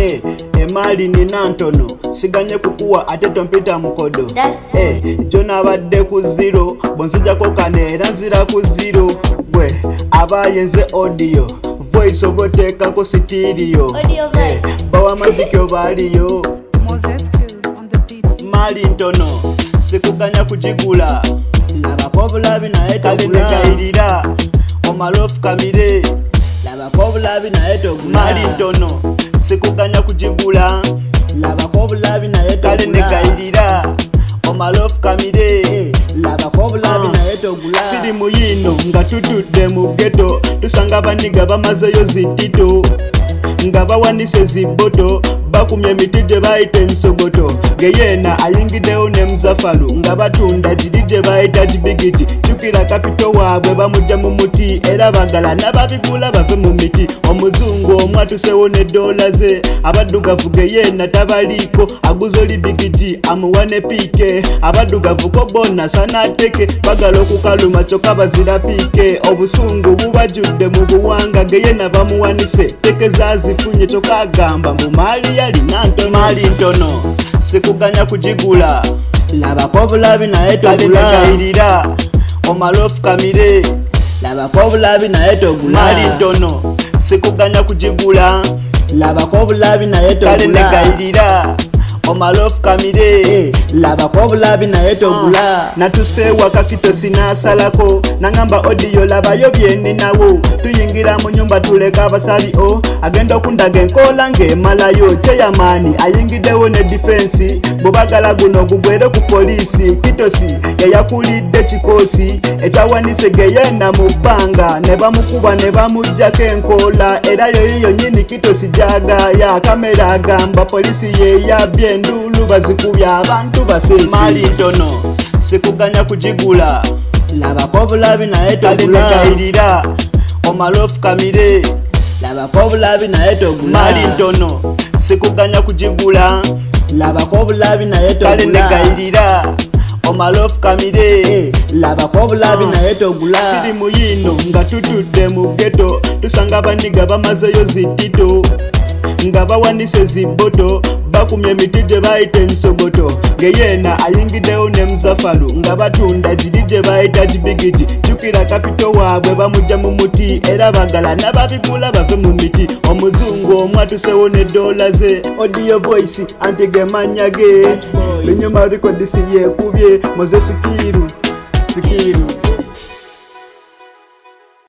Emali nina ntono siganye kukuwa ate tompita mukodo. Jona abadde ku zero bonzijako kane era nzira ku zero. Gwe abayenze audio voice oboteekako sitirio. Bawa magic obaliyo mali ntono sikuganya kugigula. Labako obulabi naye togula. Omalofu kamire labako obulabi naye togula. Mali ntono sikuganya kugigula. Labako obulabi naye togula. Omalofu kamire labako obulabi naye togula. Firimu yino nga tutudde mu ghetto tusanga baniga bamazeyo zitito nga bawanise ziboto bakumye emiti gye bayita emisogoto. Geyena ayingiddewo ne Muzafalu nga batunda giri gye bayita gibigiti. Jukira kapito waabwe bamujja mu muti era bagala n'ababigula bave mu miti. Omuzungu omu atusewo ne dola ze abaddugavu Geyena tabaliiko aguza oli bigiti amuwa ne piike. Abaddugavu ko bonna sanaateke bagala okukaluma kyokka bazira piike. Obusungu bubajjudde mu buwanga Geyena bamuwanise teke zazifunye kyokka agamba mbu maali yalina ntono. Mali ntono sikuganya kugigula. Labako obulabi naye togula. Omalofu kamire labako obulabi naye togula. Mali ntono sikuganya kugigula. Labako obulabi naye togula. Omalofu kamire labako obulabi naye togula. Natusewa kakito sinasalako nangamba audio labayo byeninawo. Tuyingira mu nyumba tuleka abasali'o agenda okundaga enkola ng'emalayo. Kyeyamaani ayingiddewo ne defense bwebagala guno gugwere ku poliisi. Kitosi yayakulidde kikosi ekyawanise Geyena mu bbanga ne bamukuba ne bamuggyako enkola era yoyiyo nyini Kitosi gyagaya. Kamera agamba poliisi yeyabye endulu bazikubye abantu basesi. Mali ntono sikuganya kugigula. Labako obulabi naye togula. Omalofu kamire labako obulabi naye togula. Mali ntono sikuganya kugigula. Labako obulabi naye togula. Omalofu kamire labako obulabi naye togula. Firimu yino nga tutudde mu ghetto tusanga baniga bamazeyo zitito nga bawanise ziboto bakumye emiti gye bayita emisogoto. Geyena ayingiddewo ne Muzafalu nga batunda giri gye bayita gibigiti. Jukira kapito waabwe bamujja mu muti era bagala n'ababigula bave mu miti. Omuzungu omu atusewo ne dola ze audio voice anti ge mannya ge. Lunyuma records yekubye Moses Sikiru.